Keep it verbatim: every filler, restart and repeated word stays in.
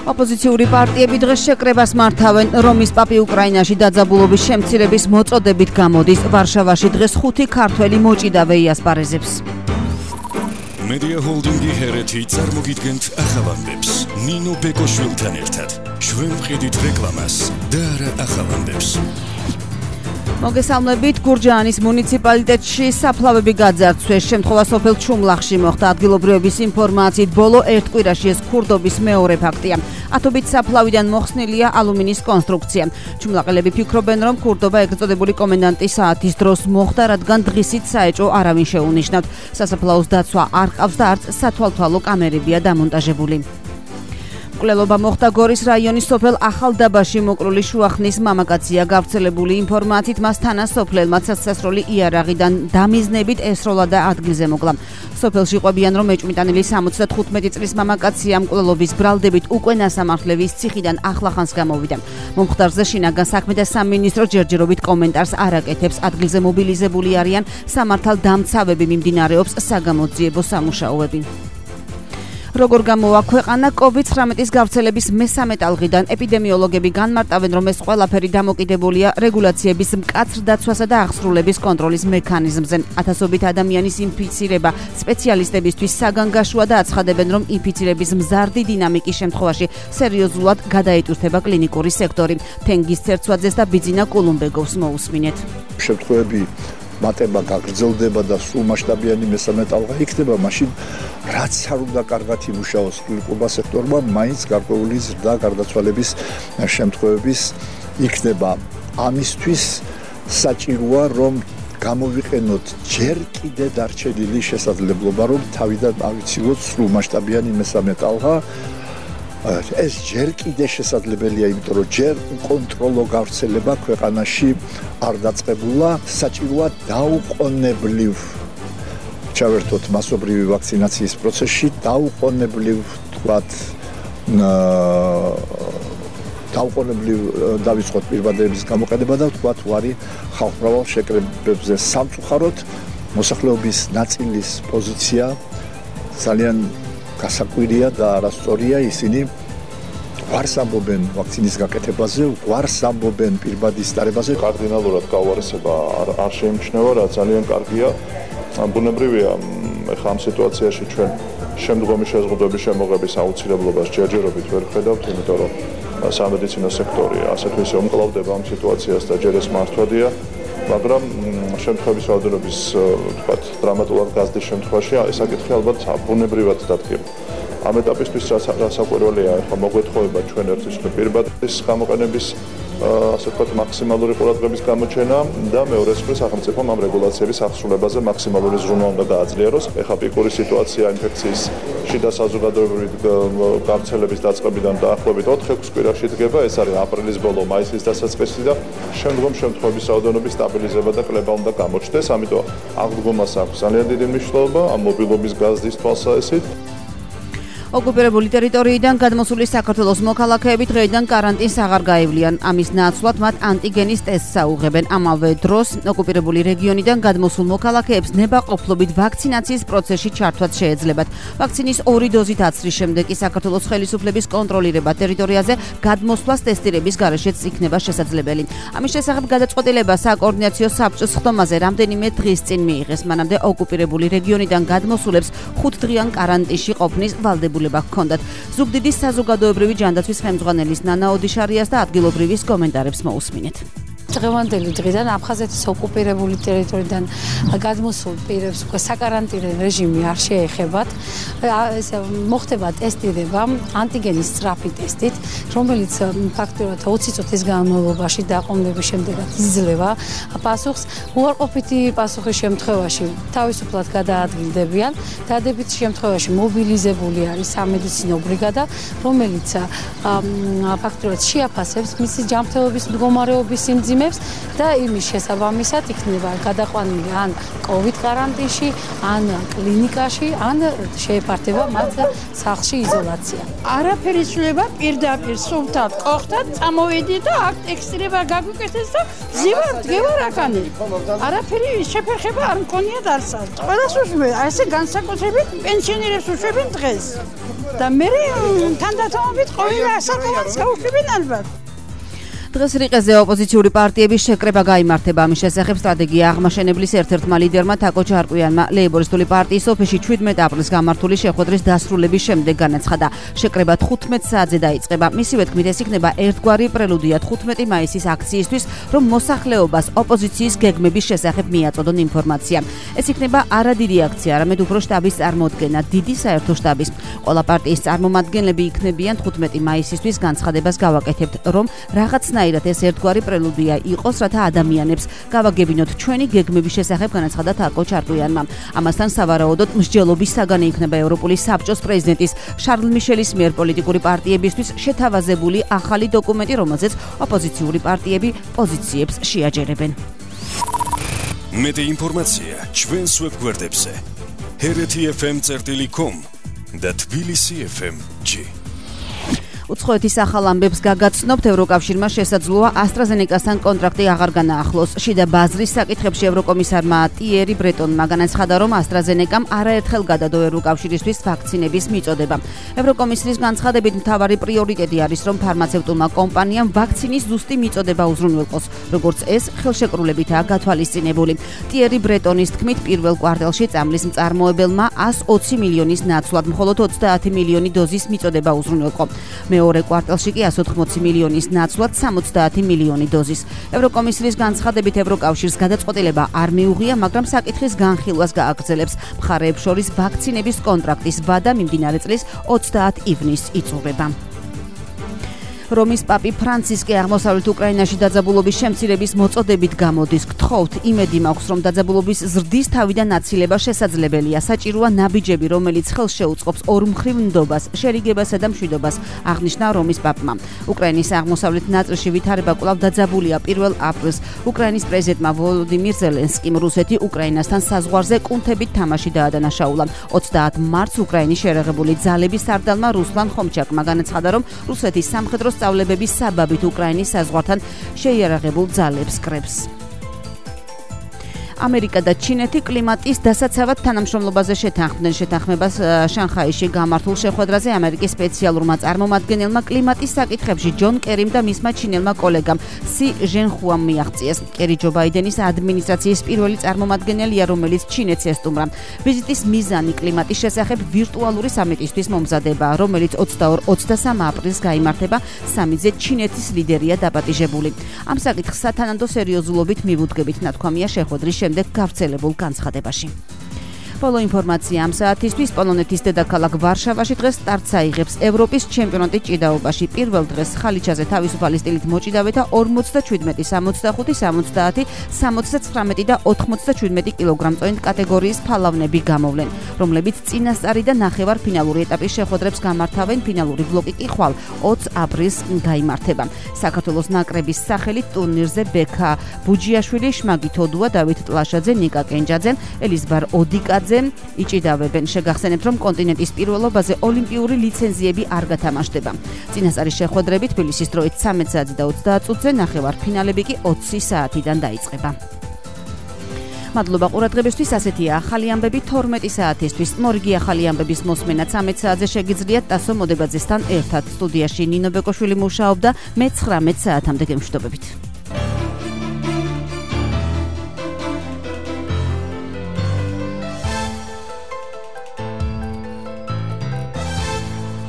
ოპოზიციური პარტიები დღეს შეკრებას მართავენ. რომის პაპი უკრაინაში დაძაბულობის შემცირების მოწოდებით გამოდის. ვარშავაში დღეს ხუთი ქართველი მოჭიდავე იასპარეზებს. Media Holdingi ჰერეთი წარმოგიდგენთ ახალამდებს. ნინო ბეკოშვილთან ერთად. ჩვენ ვხედით რეკლამას და არა ახალამდებს. მოგესალმებით, გურჯაანის მუნიციპალიტეტში საფლავები გაძარცვეს. შემთხვევა სოფელ ჩუმლახში მოხდა. ადგილობრივების ინფორმაციით ბოლო ერთ კვირაში ეს ქურდობის მეორე ფაქტია. ათობით საფლავიდან მოხსნილია ალუმინის კონსტრუქცია. ჩუმლაყელები ფიქრობენ, რომ ქურდობა ეგრეთ წოდებული კომენდანტის საათის დროს მოხდა, რადგან დღისით საეჭვო არავინ შეუნიშნავთ. სასაფლაოს დაცვა არ ყავს და არც სათვალთვალო კამერებია დამონტაჟებული. მკვლელობა მოხდა გორის რაიონის სოფელ ახალდაბაში. მოკლული შუახნის მამაკაცია. გავრცელებული ინფორმაციით მას თანასოფლელმა სასასროლი იარაღიდან დამიზნებით ესროლა და ადგილზე მოკლა. სოფელში ყვებიან, რომ ეჭვმიტანილი სამოცდათხუთმეტი წლის მამაკაცია მკვლელობის ბრალდებით უკვე ნასამართლების ციხიდან ახლახანს გამოვიდა. მომხდარზე შინაგან საქმეთა სამინისტრო ჯერჯერობით კომენტარს არ აკეთებს. ადგილზე მობილიზებული არიან სამართალდამცავები, მიმდინარეობს საგამოძიებო სამუშაოები. როგორ გამოვა ქვეყანა კოვიდ ცხრამეტის გავრცელების მესამე ტალღიდან? ეპიდემიოლოგები განმარტავენ, რომ ეს ყველაფერი დამოკიდებულია რეგულაციების მკაცრ დაცვასა და აღსრულების კონტროლის მექანიზმზე. ათასობით ადამიანის ინფიცირება სპეციალისტებისთვის საგანგაშოა და აცხადებენ, რომ ინფიცირების მზარდი დინამიკის შემთხვევაში სერიოზულად გადაეტვირთება კლინიკური სექტორი. თენგიზ ცერცვაძეს და ბიძინა კულუმბეგოვს მოусმინეთ. შემთხვევები მატება გაგრძელდება და სრულმასშტაბიანი მესამე ტალღა იქნება, მაშინ რაც არ უნდა კარგად იმუშაოს კლინიკურმა სექტორმა, მაინც გარკვეული ზრდა გარდაცვალების შემთხვევების იქნება. ამისთვის საჭიროა, რომ გამოვიყენოთ ჯერ კიდე დარჩენილი შესაძლებლობა, რომ თავიდან ავიცილოთ სრულმასშტაბიანი მესამე ტალღა. ეს ჯერ კიდე შესაძლებელია, იმიტომ რომ ჯერ უკონტროლო გავრცელება ქვეყანაში არ დაწყებულა. საჭიროა დაუყოვნებლივ ჩავერთოთ მასობრივი ვაქცინაციის პროცესში, დაუყოვნებლივ თქვათ დაუყოვნებლივ დავიწყოთ პირვადების გამოყენება და თქვათ ვარი ხალხმრავალ შეკრებებზე. სამწუხაროდ მოსახლეობის ნაწილის პოზიცია ძალიან გასაკვირია და არასწორია. ისინი გვარს ამბობენ ვაქცინის გაკეთებაზე, გვარს ამბობენ პირბადის დარებაზე. კარდინალურად გაუარესება არ, არ შეიმჩნევა, რა ძალიან კარგია. ბუნებრივია, ეხლა ამ სიტუაციაში ჩვენ შემდგომი შეზღუდვების შემოღების აუცილებლობას ჯერჯერობით ვერ ხედავთ, იმიტომ რომ სამედიცინო სექტორი ასეთ ისე უმკლავდება ამ სიტუაციას და ჯერ ეს მართვადია. მაგრამ შემთხვევების რაოდენობის თქვათ დრამატულად გაზრდის შემთხვევაში ეს საკითხი ალბათ ბუნებრივად დადგება. ამ ეტაპისთვის რასაკვირველია, ახლა მოგვეთხოვება ჩვენ ერთის პირბადის გამოყენების ასე ვთქვათ მაქსიმალური ყურადღების გამოჩენა და მეორეს მხრივ სახელმწიფომ ამ რეგულაციების აღსრულებაზე მაქსიმალური ზრუნვა უნდა გააძლიეროს. ეხლა პიკური სიტუაცია ინფექციის შიდა საზოგადოებრივი გავრცელების დაწყებიდან დაახლოებით ოთხ-ექვს კვირაში დგება. ეს არის აპრილის ბოლო, მაისის დასაწყისი და შემდგომ შემთხვევების რაოდენობის სტაბილიზება და კლება უნდა გამოჩნდეს. ამიტომ აღდგომას აქვს ძალიან დიდი მნიშვნელობა ამ მობილობის გაზრდის თვალსაზრისით. ოკუპირებული ტერიტორიიდან გადმოსული საქართველოს მოქალაქეები დღეიდან კარანტინს აღარ გაევლიან. ამის ნაცვლად მათ ანტიგენის ტესტს აუღებენ. ამავე დროს ოკუპირებული რეგიონიდან გადმოსულ მოქალაქეებს ნებაყოფლობით ვაქცინაციის პროცესში ჩართვაც შეეძლებათ. ვაქცინის ორი დოზით აცრის შემდეგ კი საქართველოს ხელისუფლების კონტროლირება ტერიტორიაზე გადმოსვლას ტესტირების გარეშეც იქნება შესაძლებელი. ამის შესახებ გადაწყვეტილება საკოორდინაციო საბჭოს ხდომაზე რამდენიმე დღის წინ მიიღეს. მანამდე ოკუპირებული რეგიონიდან გადმოსულებს ხუთდღიან კარანტინში ყოფნის ვალდებულება ჰქონდათ. ზუგდიდის საზოგადოებრივი ჯანდაცვის ხელმძღვანელის ნანა ოდიშარიას და ადგილობრივის კომენტარებს მოусმინეთ. დღევანდელი დღიდან აფხაზეთის ოკუპირებული ტერიტორიიდან გადმოსულ პირებს უკვე საკარანტინო რეჟიმი არ შეეხებათ. მოხდება ტესტირება ანტიგენის სწრაფი ტესტით, რომელიც ფაქტობრივად ოცი წუთის განმავლობაში დაყოვნების შემდეგაც იძლევა პასუხს. უარყოფითი პასუხის შემთხვევაში თავისუფლად გადაადგილდებიან. დადებითი შემთხვევაში მობილიზებული არის სამედიცინო ბრიგადა, რომელიც ფაქტობრივად შეაფასებს მისი ჯანმრთელობის მდგომარეობის სიმძიმე მიზნებს და იმის შესაბამისად იქნება გადაყვანილი ან კოვიდ კარანტინში, ან კლინიკაში, ან შეეფართება მათ სახლში იზოლაცია. არაფერი ცვლილება პირდაპირ სულთან ყოხთან წამოვედი და აქ ტექსტილება გაგვიკეთეს და ზივარ დგევარ აქანი. არაფერი შეფერხება არ მქონია დარსად. ყველას უშვებ, ასე განსაკუთრებით პენსიონერებს უშვებენ დღეს. და მე თანდათანობით ყოველ ასაკოვანს გაუშვებენ ალბათ. დღეს რიყეზე ოპოზიციური პარტიების შეკრება გაიმართება. ამის შესახებ სტრატეგია აღმაშენებლის ერთ-ერთმა ლიდერმა თაკო ჩარკვიანმა ლეიბორისტული პარტიის ოფისში ჩვიდმეტ აპრილს გამართული შეხვედრის დასრულების შემდეგ განაცხადა. შეკრება თხუთმეტ საათზე დაიწყება. მისივე თქმით, ეს იქნება ერთგვარი პრელუდია თხუთმეტი მაისის აქციისთვის, რომ მოსახლეობას ოპოზიციის გეგმების შესახებ მიაწოდონ ინფორმაცია. ეს იქნება არა დიდი აქცია, არამედ უფრო შტაბის წარმოდგენა, დიდი საერთო შტაბის. ყველა პარტიის წარმომადგენლები იქნებიან თხუთმეტი მაისისთვის განცხადებას გავაკეთებთ, რომ რაღაცნაირად ეს ერთგვარი პრელუდია იყოს, რათა ადამიანებს გავაგებინოთ ჩვენი გეგმების შესახებ, განაცხადა თაკო ჩარკვიანმა. ამასთან სავარაუდოდ მსჯელობის საგანი იქნება ევროპული საბჭოს პრეზიდენტის შარლ მიშელის მიერ პოლიტიკური პარტიებისთვის შეთავაზებული ახალი დოკუმენტი, რომელზეც ოპოზიციური პარტიები პოზიციებს შეაჯერებენ. მეტი ინფორმაცია ჩვენს ვებგვერდებზე ჰერეთი ეფ ემ წერტილი კომ და თბილისი ეფ ემ ჯი. უცხოეთის ახალ ამბებს გაგაცნობთ, ევროკავშირმა შესაძლოა AstraZeneca-სთან კონტრაქტი აღარ განაახლოს. შიდა ბაზრის საკითხებში ევროკომისარმა ტიერი ბრეტონმა განაცხადა, რომ AstraZeneca-მ არაერთხელ გადადო ევროკავშირისთვის ვაქცინების მიწოდება. ევროკომისრის განცხადებით მთავარი პრიორიტეტი არის, რომ ფარმაცევტულმა კომპანიამ ვაქცინის ზუსტი მიწოდება უზრუნველყოს, როგორც ეს ხელშეკრულებითაა გათვალისწინებული. ტიერი ბრეტონის თქმით, პირველ კვარტალში წამლის მწარმოებელმა εκατს ოცი მილიონის ნაცვლად მხოლოდ ოცდაათი მილიონი დოზის მიწოდება უზრუნველყო. მეორე კვარტალში კი εκατს ოთხმოცი მილიონის ნაცვლად სამოცდაათი მილიონი დოზის. ევროკომისრის განცხადებით ევროკავშირს გადაწყვეტილება არ მიუღია, მაგრამ საკითხის განხილვას გააგრძელებს. მხარეებს შორის ვაქცინების კონტრაქტის ვადა მიმდინარე წლის ოცდაათი ივნისს იწურება. რომის პაპი ფრანცისკე აღმოსავლეთ უკრაინაში დაძაბულობის შემცირების მოწოდებით გამოდის. გთხოვთ, იმედი მაქვს, რომ დაძაბულობის ზრდის თავიდან აცილება შესაძლებელია. საჭიროა ნაბიჯები, რომელიც ხელს შეუწყობს ორმხრივ ნდობას, შერიგებასა და მშვიდობას, აღნიშნა რომის პაპმა. უკრაინის აღმოსავლეთ ნაწილში ვითარება კვლავ დაძაბულია პირველ აპრილს. უკრაინის პრეზიდენტმა ვოლოდიმირ ზელენსკიმ რუსეთი უკრაინასთან საზღვარზე კუნთებით თამაში დაადანაშაულა. ოცდაათი მარტს უკრაინის შერეღებული ძალების სარდალმა რუსლან ხომჩაკმა განაცხადა, რომ რუსეთის სამხედრო სწავლებების საბაბით უკრაინის საზღვართან შეიარაღებულ ძალებს კრებს. ამერიკა და ჩინეთი კლიმატის დასაცავად თანამშრომლობაზე შეთანხმდნენ. შეთანხმებას შანხაიში გამართულ შეხვედრაზე ამერიკის სპეციალურმა წარმომადგენელმა კლიმატის საკითხებში ჯონ კერიმ და მისმა ჩინელმა კოლეგამ სი ჟენხუამ მიაღწიეს. კერი ჯო ბაიდენის ადმინისტრაციის პირველი წარმომადგენელია, რომელიც ჩინეთს ესტუმრა. ვიზიტის მიზანი კლიმატის შესახებ ვირტუალური სამიტისთვის მომზადება, რომელიც ოცდაორი ოცდასამი აპრილს გაიმართება. სამიზე ჩინეთის ლიდერია დაპატიჟებული. ამ საკითხს სათანადო სერიოზულობით მივუდგებით, ნათქვამია შეხვედრის შემდეგ გავრცელებულ განცხადებაში. ბოლო ინფორმაცია ამ საათისთვის. პოლონეთის დედაქალაქ ვარშავაში დღეს სტარტს აიღებს ევროპის ჩემპიონატი ჭიდაობაში. პირველ დღეს ხალიჩაზე თავისუფალი სტილით მოჭიდავეთა ორმოცდაჩვიდმეტი, სამოცდახუთი, სამოცდაათი, სამოცდაცხრამეტი და ოთხმოცდაჩვიდმეტი კილოგრამწონით კატეგორიის ფალავნები გამოვლენ, რომლებიც წინასწარი და ნახევარფინალური ეტაპის შეხვედრებს გამართავენ. ფინალური ბლოკი კი ხვალ ოცი აპრილს გაიმართება. საქართველოს ნაკრების სახელით ტურნირზე ბექა ბუჯიაშვილი, შმაგი თოდუა, დავით ტლაშაძე, ნიკა კენჯაძე, ელიზბარ ოდიკაძე იჭიდავებენ. შეგახსენებთ, რომ კონტინენტის პირველობაზე ოლიმპიური ლიცენზიები არ გათამაშდება. წინასწარი შეხვედრები თბილისის დროით ცამეტ საათზე და ოცდაათ წუთზე, ნახევარფინალები კი ოცი საათიდან დაიწყება. მადლობა ყურადღებისთვის. ასეთია ახალი ამბები თორმეტი საათისთვის. მორიგი ახალი ამბების მოსმენა ცამეტ საათზე შეგიძლიათ ტასო მოდებაძესთან ერთად. სტუდიაში ნინო ბეკოშვილი მუშაობდა. მე ცხრამეტ საათამდე გემშვიდობებით.